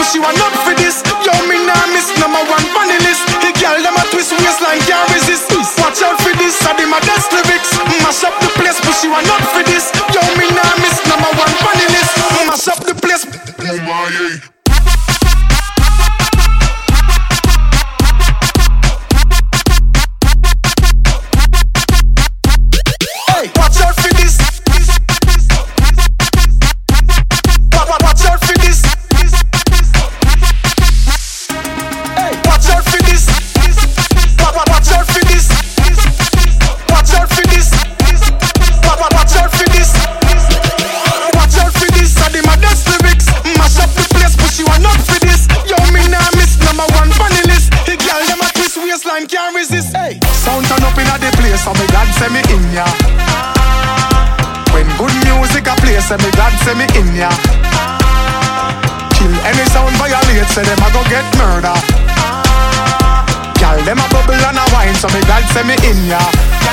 she want up for this. Yo, me nah miss number one funny list. The girl them a twist waistline can't resist. Watch out for this, I my dance lyrics. Mash up the place, but she want up for this. Yo, me nah miss number one funny list. Mash up the place. Oh my. Watch out for this. Watch out for this. Watch out for this. Watch out for this. Watch out for this. Watch out for this. Watch out for this. I did my dance lyrics. Mash up the place, but she want up for this. Yo, me nah miss number one funny list. The girl them a twist waistline can't resist. Sound turn up inna the place, so me God send me in ya. When good music a play, say me God send me in ya. Kill any sound violate, say them a go get murder. Girl them a bubble and a wine, so me God send me in ya.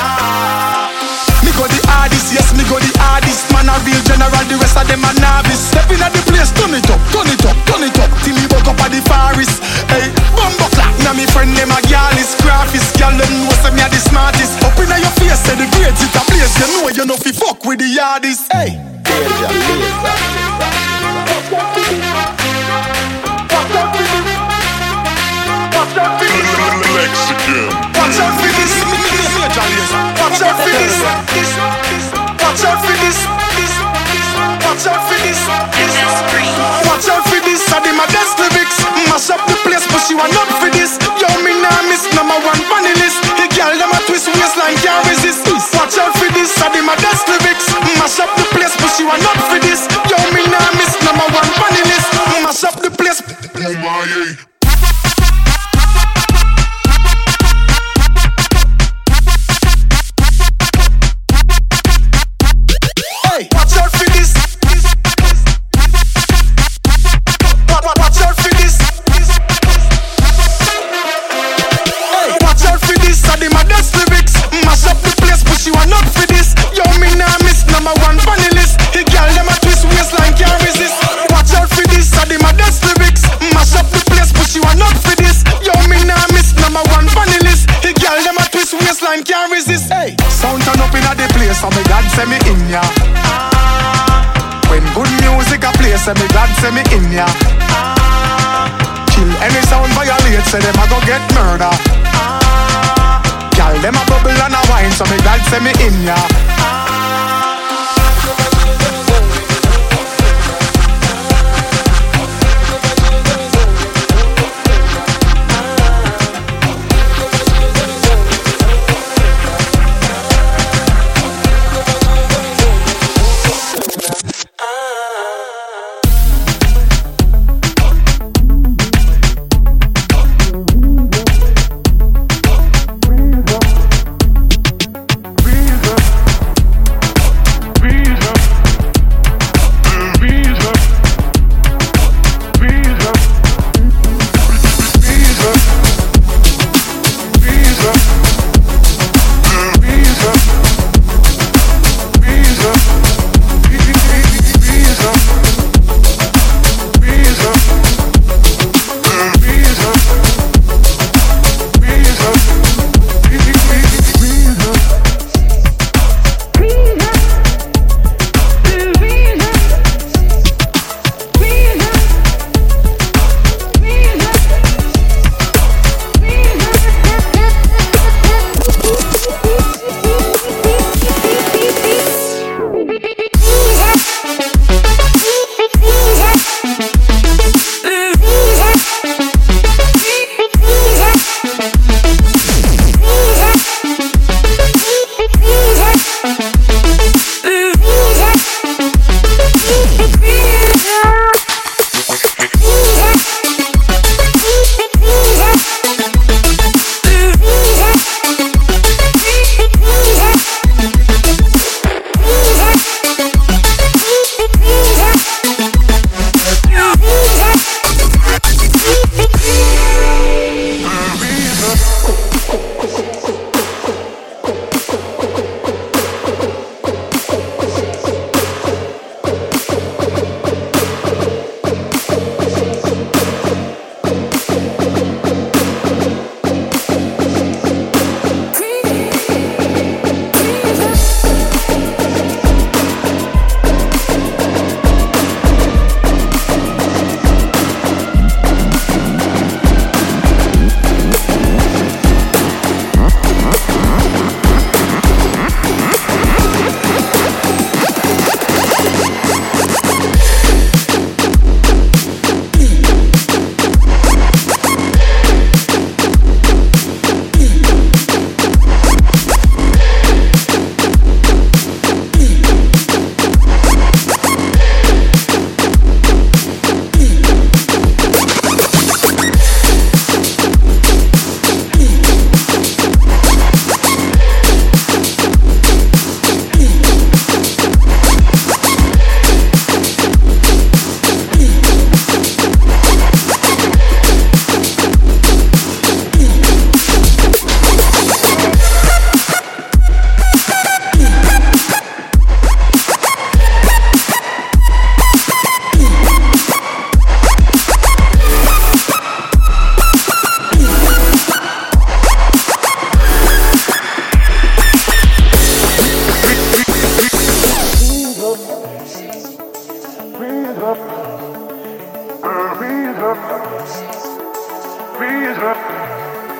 Me go the hardest, yes me go the hardest. Man a real general, the rest of them a novice. Step inna the place, turn it up, turn it up, turn it up. Till me woke up at the forest. Hey, bumbo clap, now me friend them a gyalis, graphist. Girl them know say me a the smartest. Up inna your face, say the grades it a place. You know you know fi fuck with the hardest. Hey, danger, laser. Mexican. Watch out for this. Watch out for this. Watch out for this. Watch out for this. Watch out for this. I did my dance lyrics. Mash up the place, but she want up for this. Yo, me nah miss number one funny list. The girl them a twist waistline can't resist. Watch out for this. I did my dance lyrics. Mash up the place, but she want up for this. Yo, me nah miss number one funny list. Mash up the place. Oh my. Watch out for this. Watch out for this. Watch out for this. I did my dance lyrics. Mash up the place, but she want up for this. Yo, me nah miss number one funny list. The girl them a twist waistline can't resist. Watch out for this. I did my dance lyrics. Mash up the place, but she want up for this. Yo, me nah miss number one funny list. The girl them a twist waistline can't resist. Sound turn up inna the place, so me God send me in ya. When good music a play, say me God send me in ya. Kill any sound violate, say them a go get murder. Girl them a bubble and a wine, so me God send me in ya.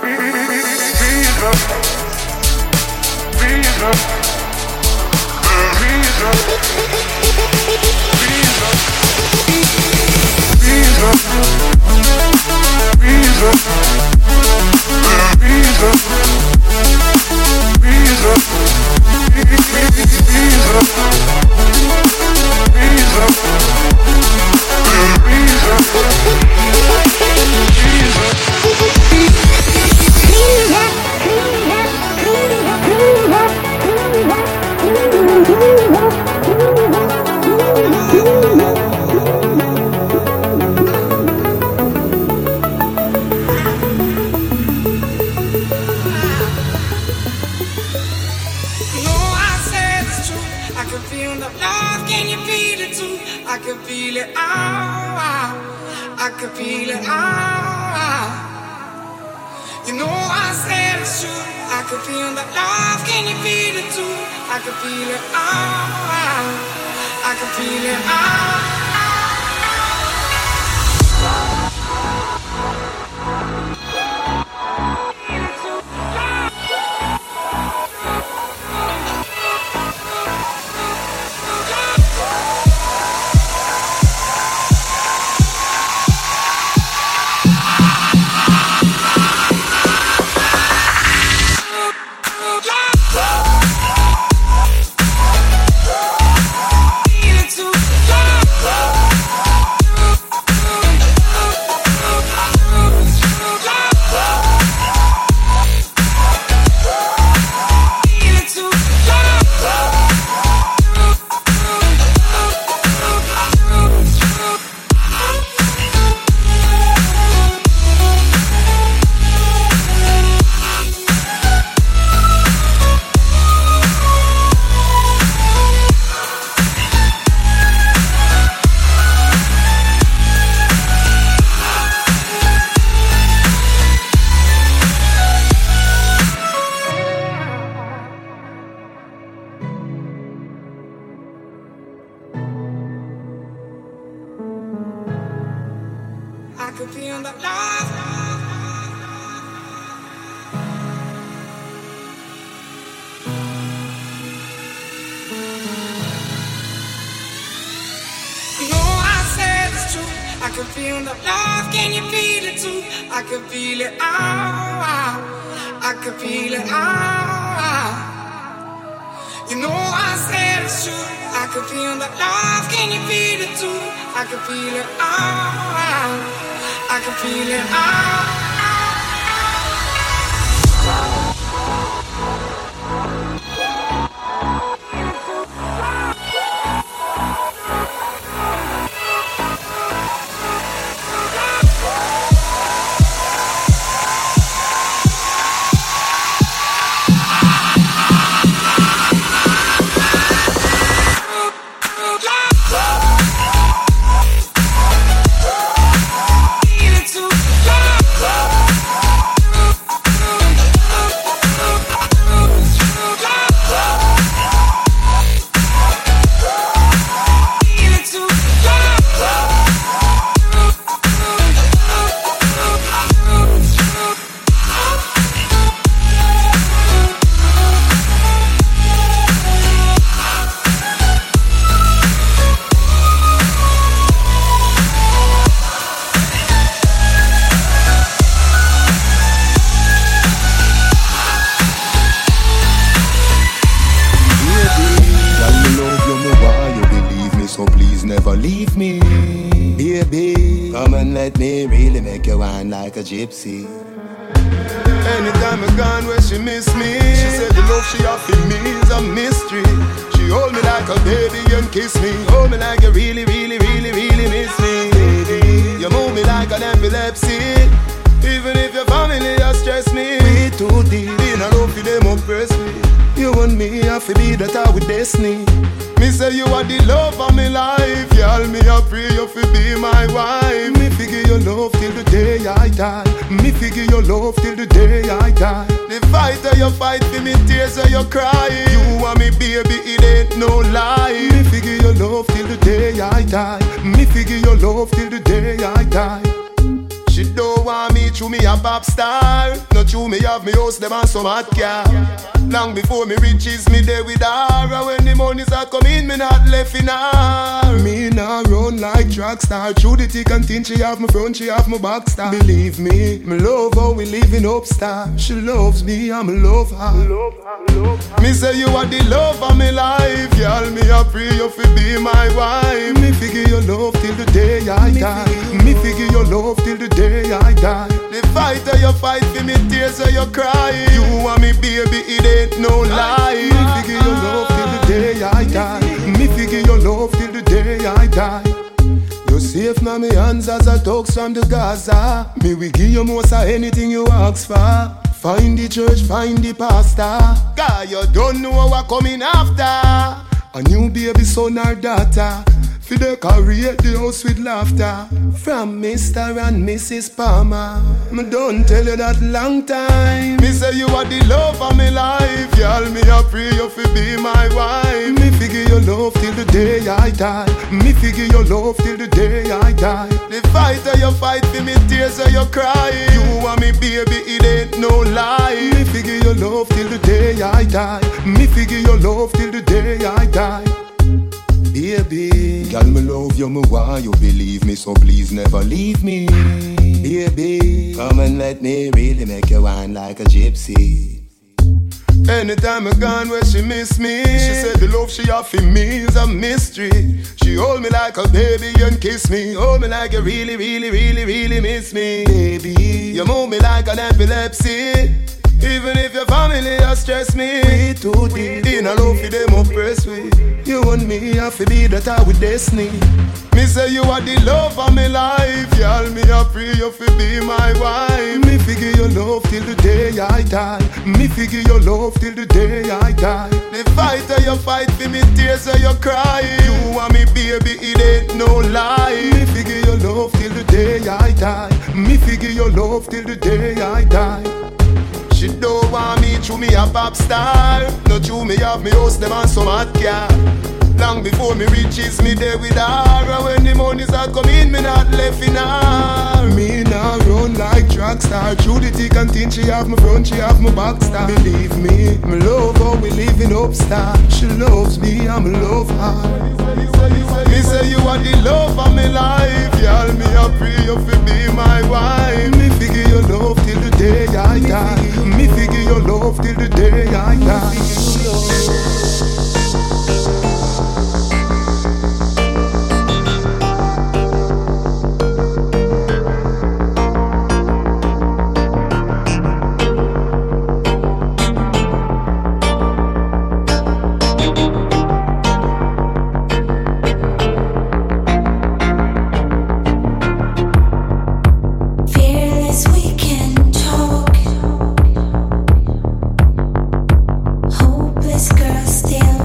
A gypsy. Anytime I gone where she miss me, she said the love she offered me is a mystery. She hold me like a baby and kiss me. Hold me like you really, really, really, really miss me. Baby, you move me like an epilepsy. Even if your family has stressed me, we too deep in a love for them oppress me. You and me have to be that I with destiny. Me say you are the love of my life. Y'all me a pray you fi be my wife. Me figure your love till the day I die. Me figure your love till the day I die. The fight that you fight for me, tears that you cry. You want me baby, it ain't no lie. Me figure your love till the day I die. Me figure your love till the day I die. She don't want me to me a pop star. Not you me have me house them and some hot car. Long before me riches me there with her. And when the monies are coming me not left in her. Me nah run like track star. Through the thick and thin she have my front, she have my back star. Believe me love how we live in upstar. She loves me, I'm love her. Me say you are the love of my life. Y'all me a pray you fi be my wife. Me figure your love till the day I die. Me figure your love till the day I die. The fight that you fight for me, tears that you cry. You want me baby, it ain't no lie. Me figure your love till the day I die. Me figure your love till the day I die. You safe now me hands as a talks from the Gaza. Me we give you most of anything you ask for. Find the church, find the pastor. God, you don't know what coming after. A new baby son or daughter. For decorate the house with laughter. From Mr. and Mrs. Palmer. Me don't tell you that long time. Me say you are the love of my life. Y'all me a pray you fi be my wife. Me figure your love till the day I die. Me figure your love till the day I die. The fight that you fight for me, tears that you cry. You want me baby, it ain't no lie. Me figure your love till the day I die. Me figure your love till the day I die. Baby, girl, me love you, me want you believe me, so please never leave me. Baby, come and let me really make you wine like a gypsy. Anytime I gone where she miss me, she said the love she have for me is a mystery. She hold me like a baby and kiss me. Hold me like you really, really, really, really miss me. Baby, you move me like an epilepsy. Even if your family has stressed me, we too deep in a love for them oppressed with. You and me have to be that I with destiny. Me say you are the love of my life. Y'all me a pray you fi be my wife. Me figure your love till the day I die. Me figure your love till the day I die. The fight that you fight for me, tears that you cry. You want me baby, it ain't no lie. Me figure your love till the day I die. Me figure your love till the day I die. She don't want me to me a pop star. Not you me have me house them and some hot car. Long before me riches me there with her. And when the monies are coming me not left in her. Me nah run like track star. Through the thick and thin she have my front, she have my back star. Believe me love how we live in upstar. She loves me, I'm love her. Me say you are the love of my life. Y'all me a pray you fi be my wife. Me figure your love till the day I die. Me figure your love till the day I die. Girl, still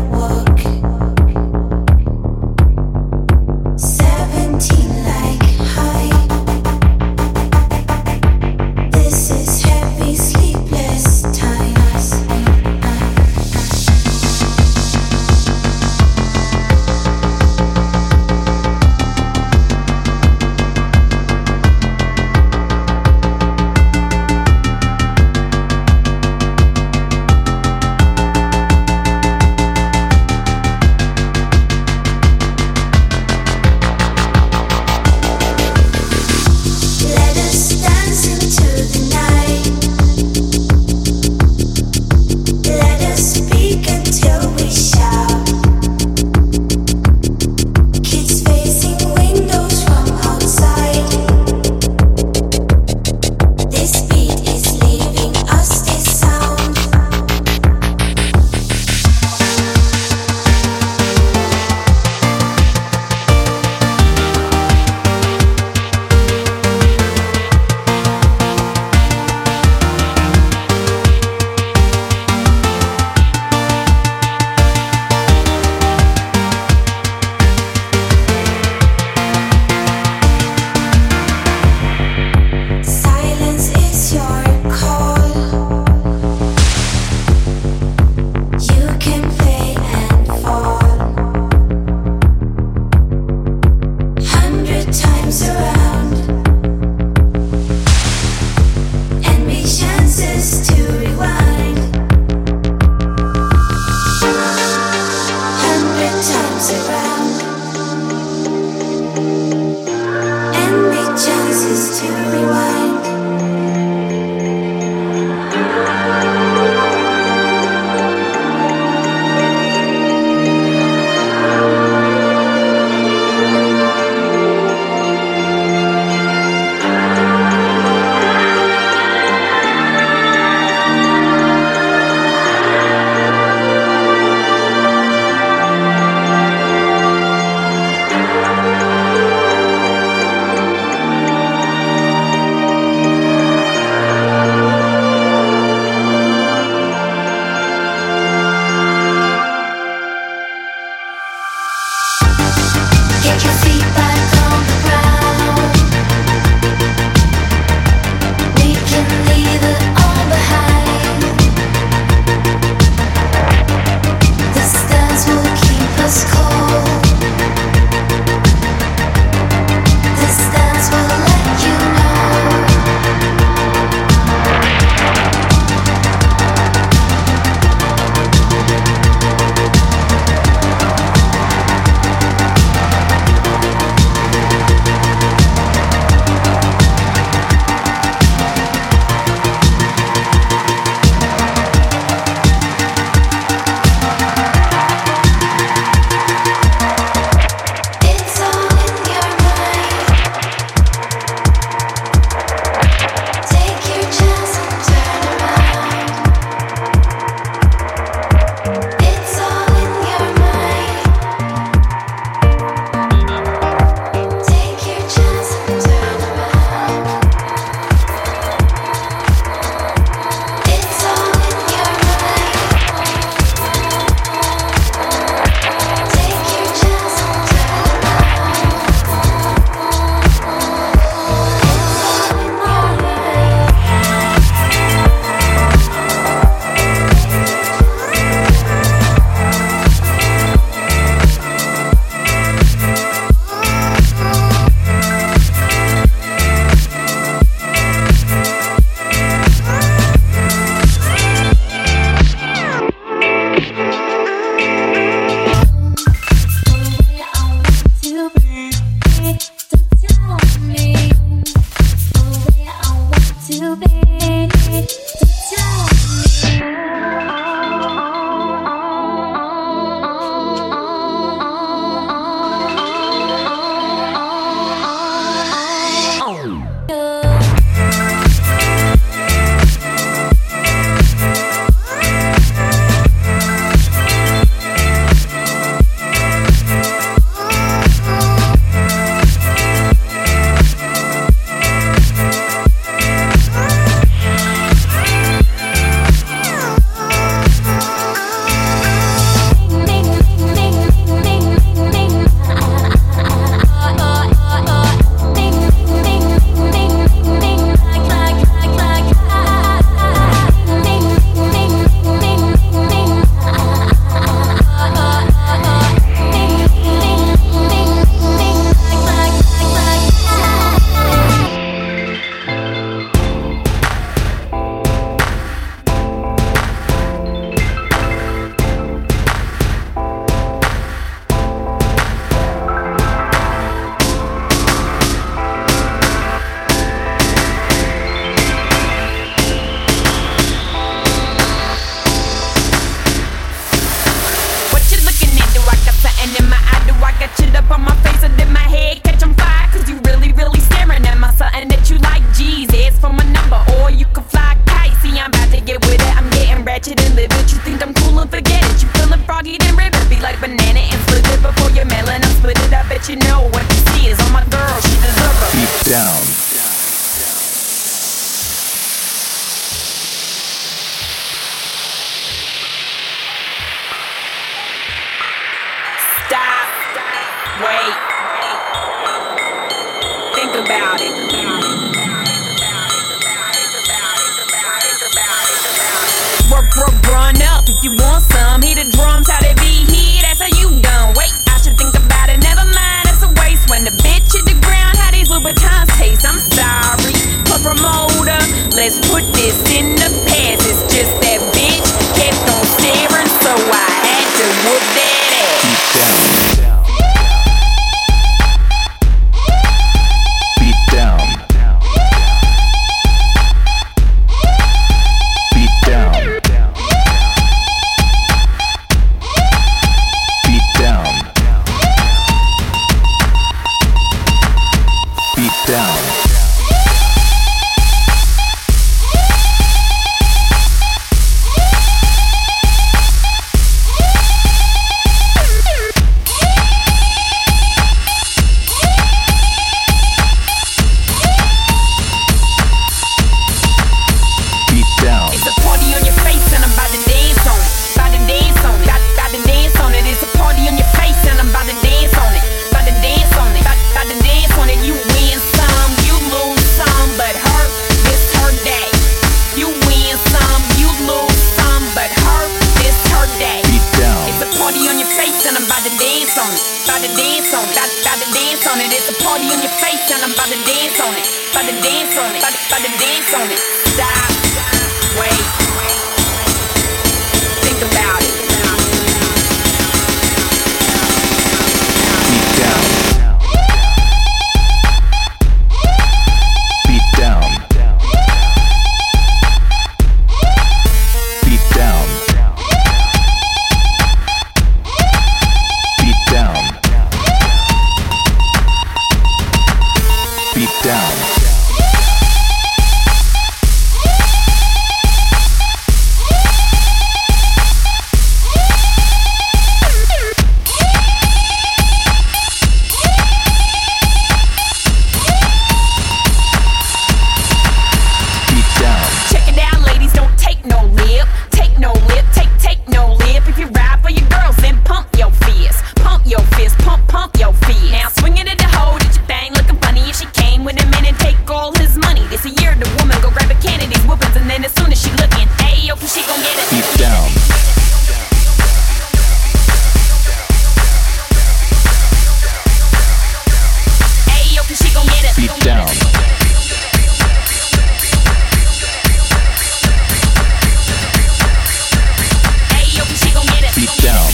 if you want some. Hit the drums, how they be here, that's how you done. Wait, I should think about it, never mind, it's a waste. When the bitch hit the ground, how these Louboutins taste. I'm sorry, for promoter, let's put this in the past. It's just that bitch kept on staring, so I had to whoop that ass. Beat down. Beat down. Beat down. Beat down. It's a party on your face and I'm about to dance on it. About to dance on it. About to dance on it. It's a party on your face and I'm about to dance on it. About to dance on it. About to dance on it. You win some, you lose some, but her, this her day. You win some, you lose some, but her, this her day. Beat down. It's a party on your face and I'm about to dance on it. About to dance on it. About to dance on it. It's a party on your face and I'm about to dance on it. About to dance on it. About to dance on it. Stop. Wait. Think about it. Beat down. Beat down. Beat down. Beat down. Beat down. Check it out, ladies, don't take no lip. Take no lip, take no lip. If you ride for your girls, then pump your fist. Pump your fist, pump your fist. Now swing it at the hoe, did your thing looking funny. If she came with him in and take all his money. This a year the woman go grab a can of these whoopings, and then as soon as she looking, hey, yo, she gon' get it. Beat down. Hey, yo, she gon' get it. Beat down. Hey, yo, she gon' get it. Beat down.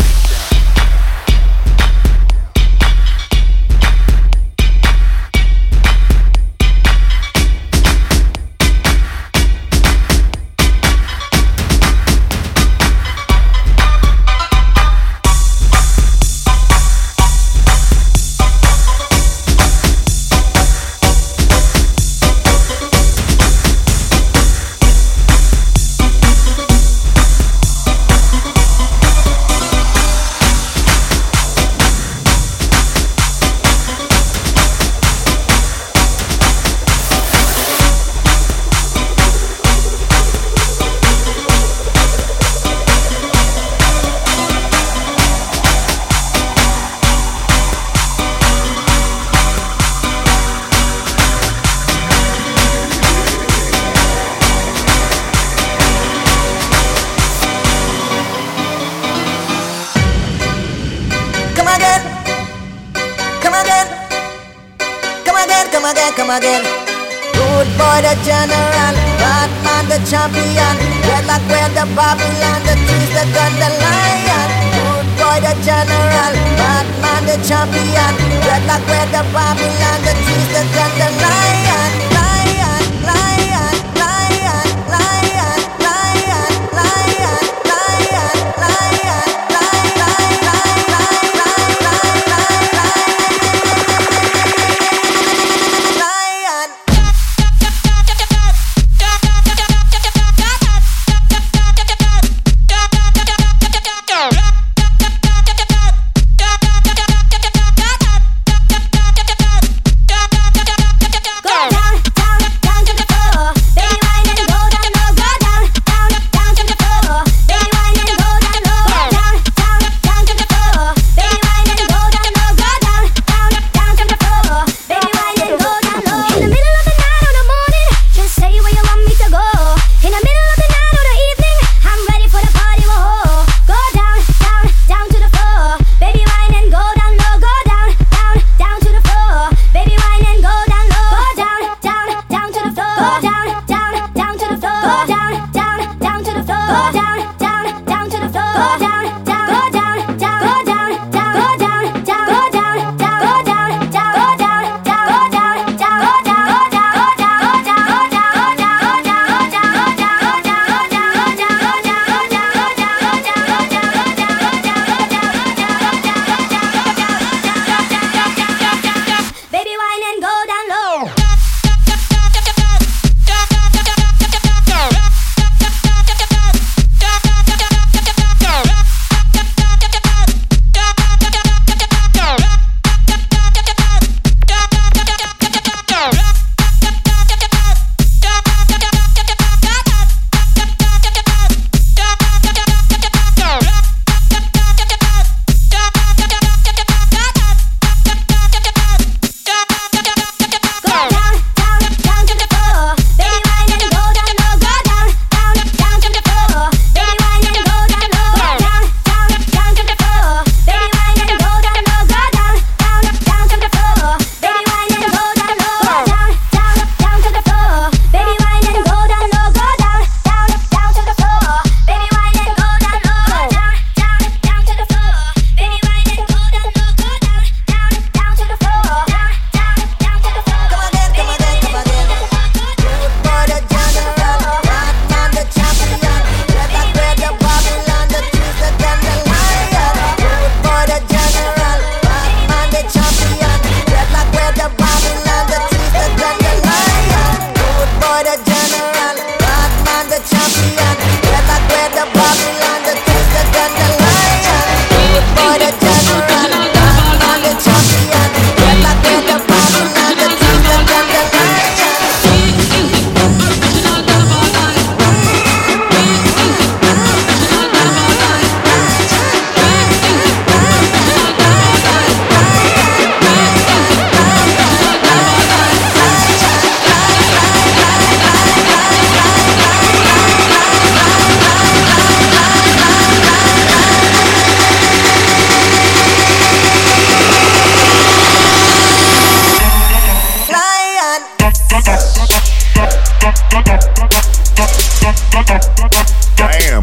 Come again. Good boy the general, Batman the champion, Dreadlock wear the Babylon, the trees the gun the lion. Good boy the general, Batman the champion, Dreadlock wear the Babylon, the trees the gun the lion. Lion, lion, lion, lion, lion, lion, lion, lion,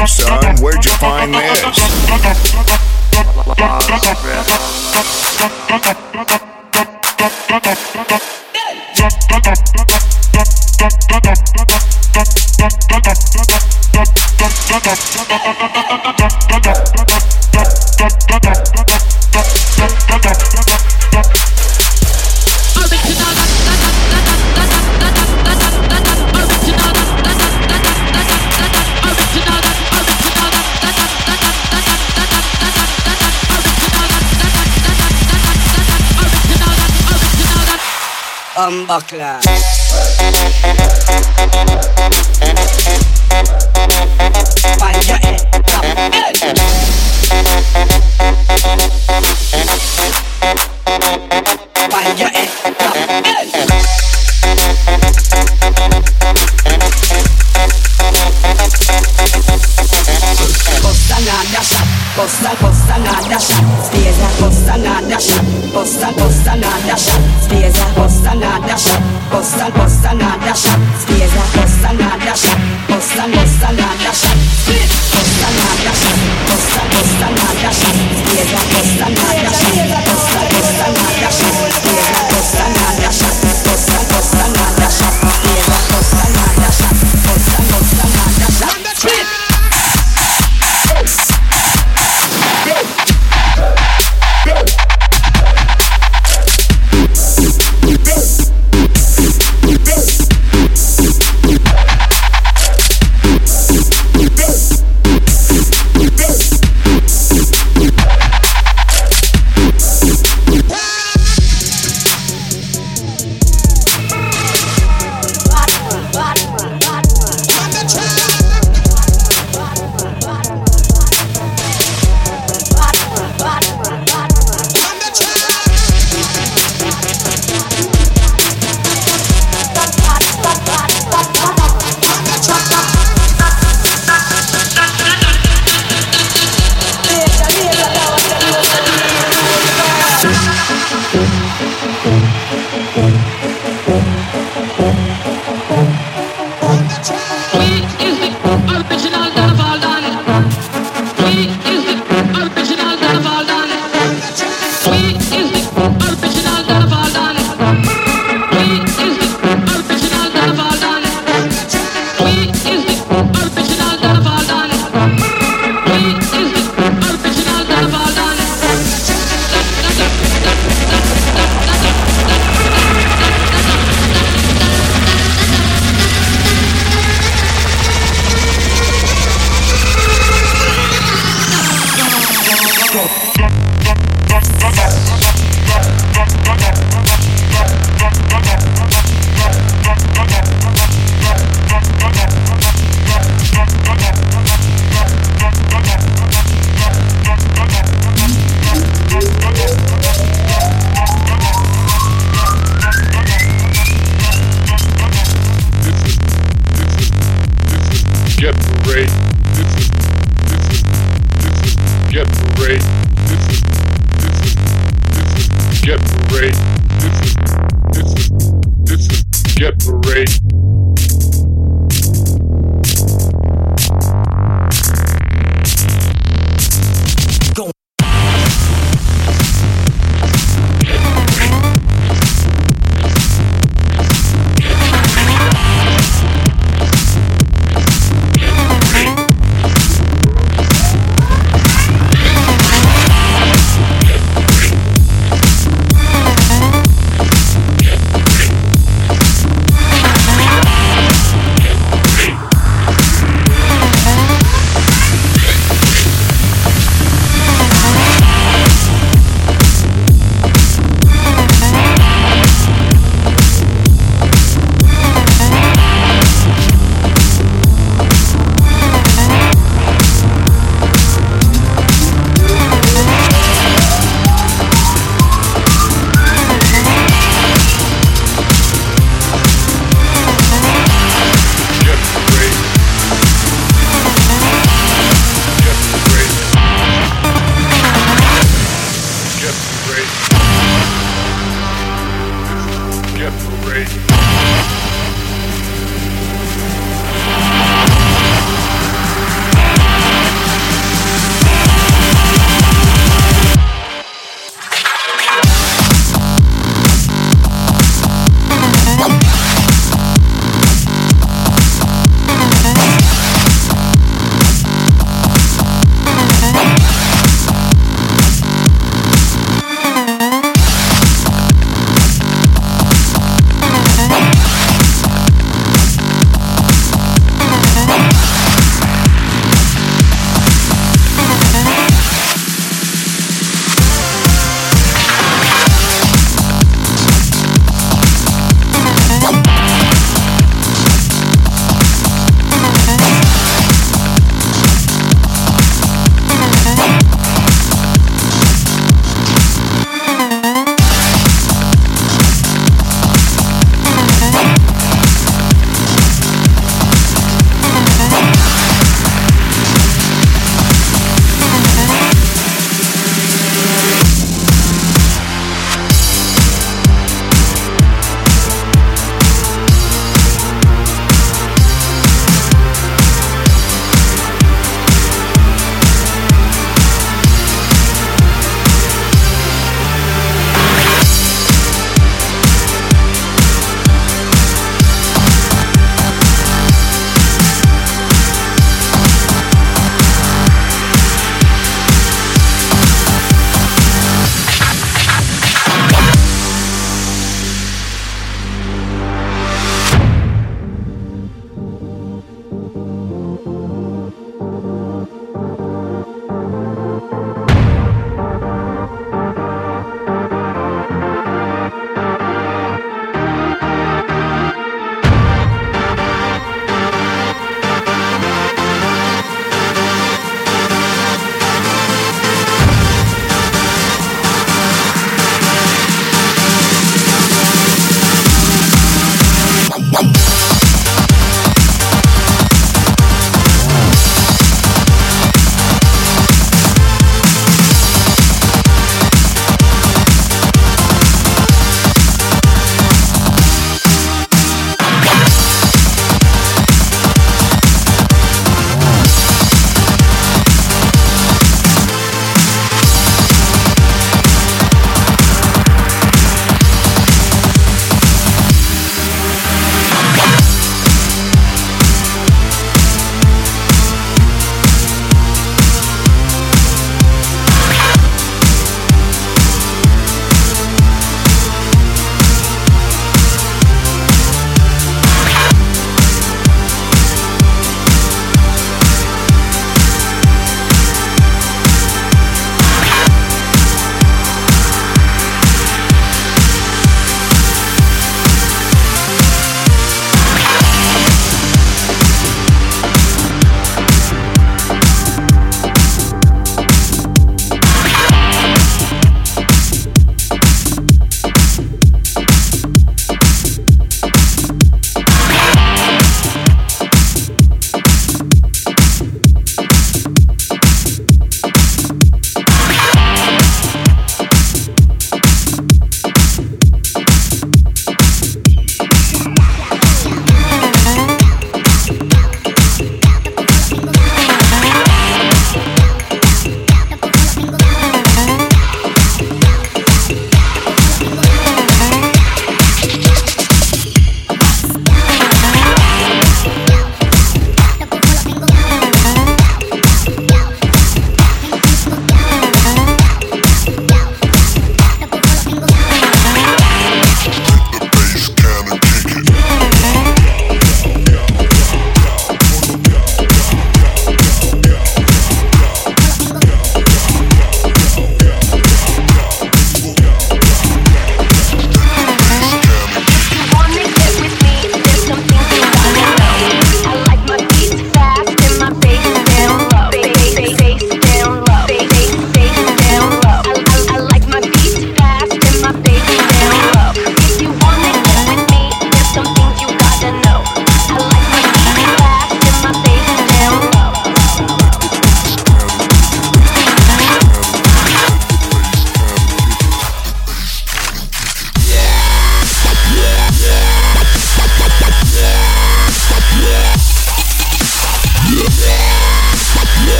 Son, where'd you find this? Buckler. Find your head, top head. Find your head, top head. Bust another shot, bust another shot. Spaza, bust another shot, bust another shot. Spaza, bust another shot, bust another shot. Spaza, bust another shot, bust another shot. Bust another shot, bust another shot. Spaza, bust another shot, bust another shot. Spaza, bust another shot, bust another shot. Spaza, bust another shot, bust another shot.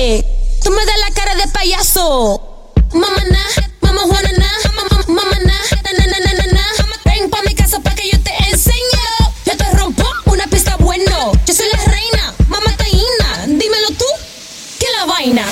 qué? Tú me das la cara de payaso. Mamá na, mamá Juana na, mamá na, ven pa' mi casa pa' que yo te enseñe. Yo te rompo una pista bueno. Yo soy la reina, mamá taína. Dímelo tú, ¿qué la vaina?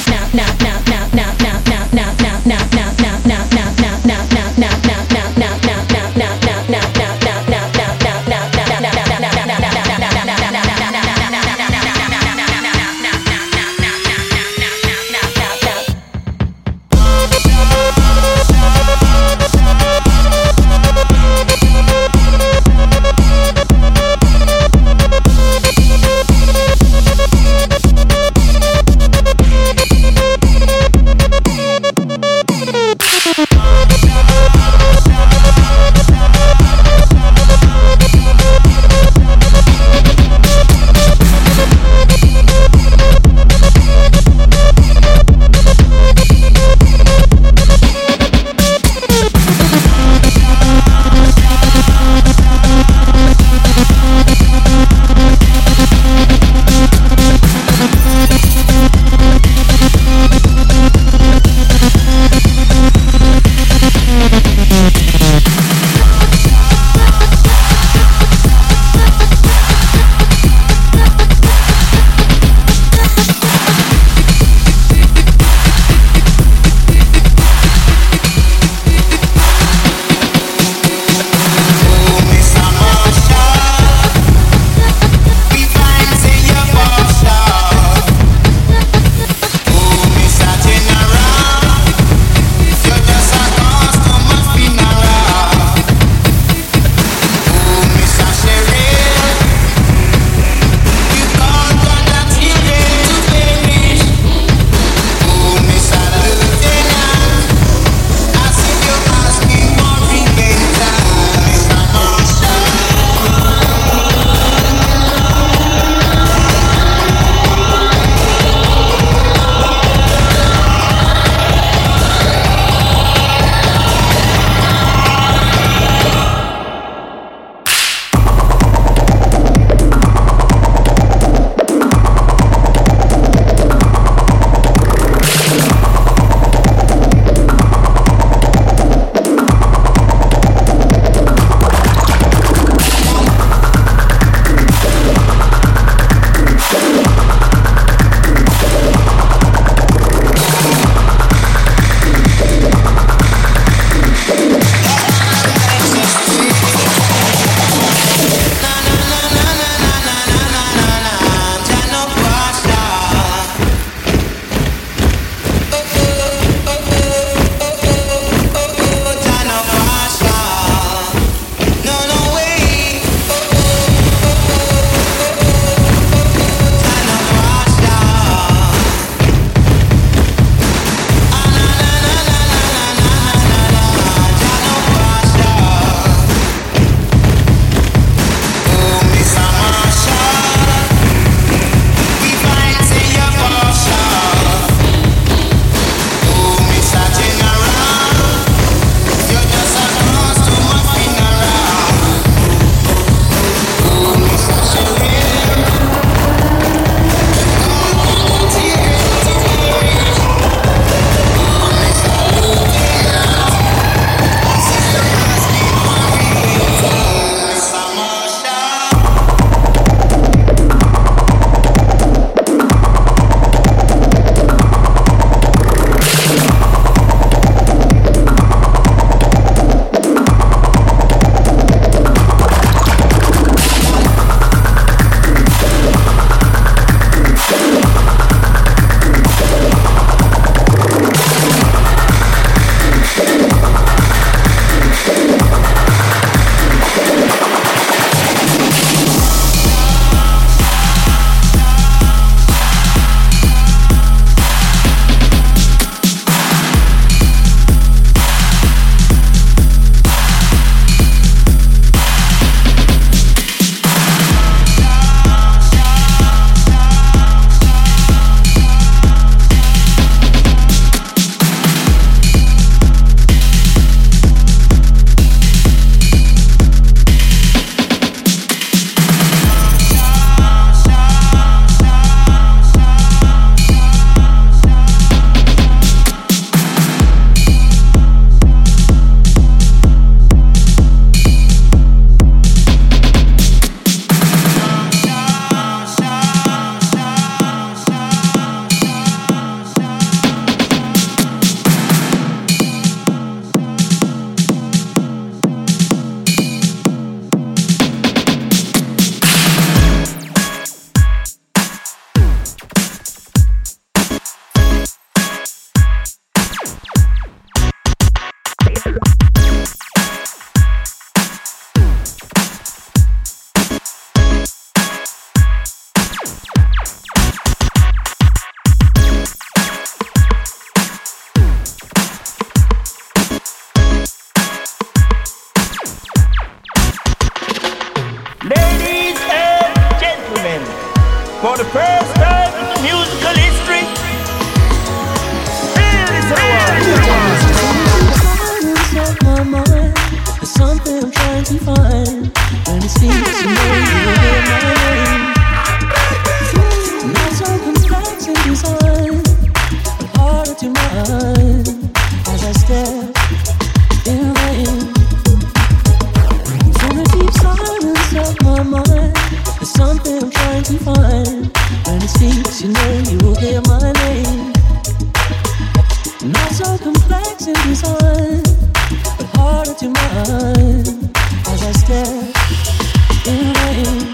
For the first time in the musical history, feel this Silence of my mind, there's something I'm trying to find. When it speaks, you know you will hear my name. Not so complex in design, but harder to mind as I stare in vain. From the deep silence of my mind, there's something I'm trying to find. When it speaks, you know you will hear my name. Not so complex in design, but harder to mind as I stare in vain.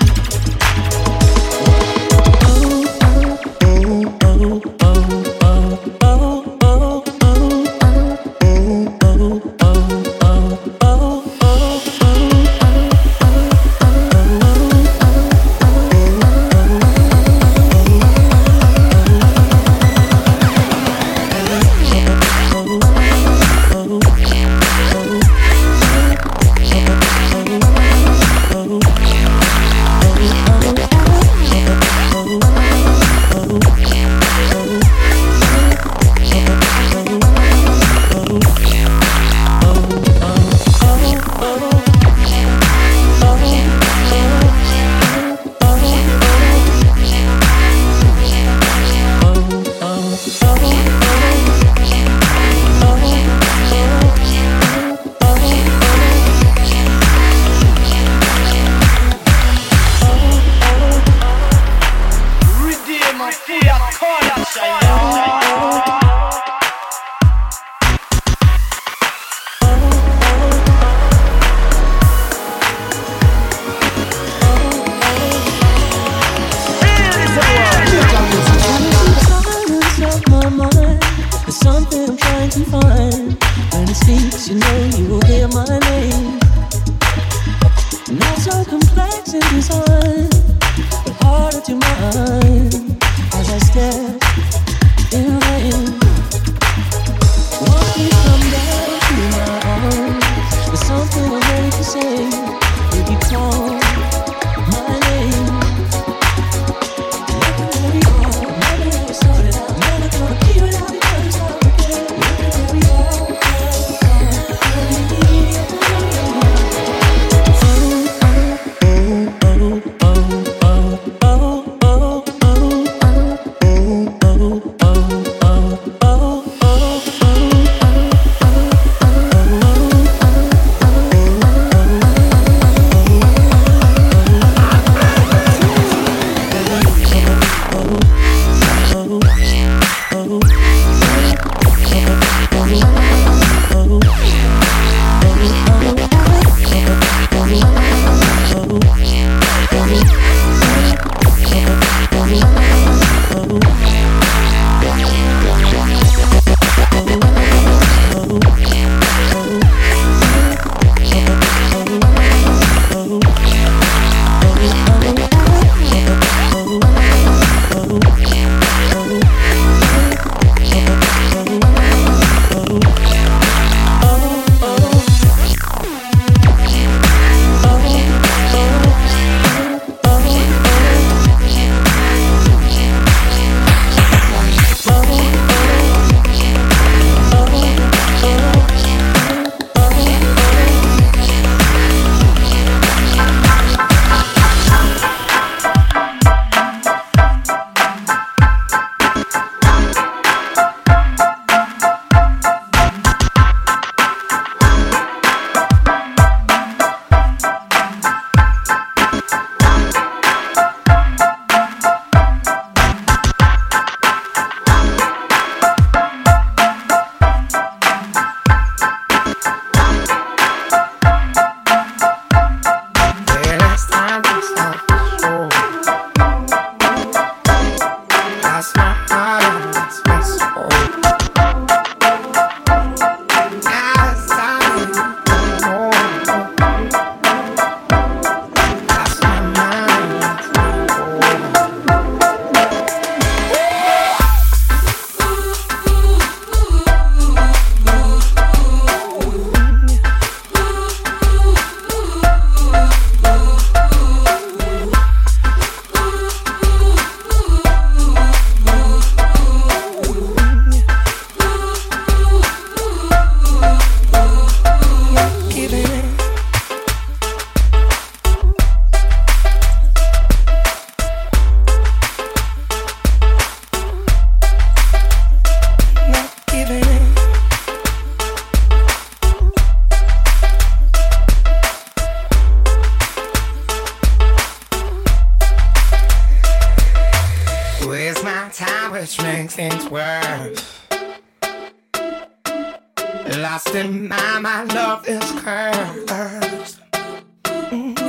time, which makes things worse. Lost in my love is cursed.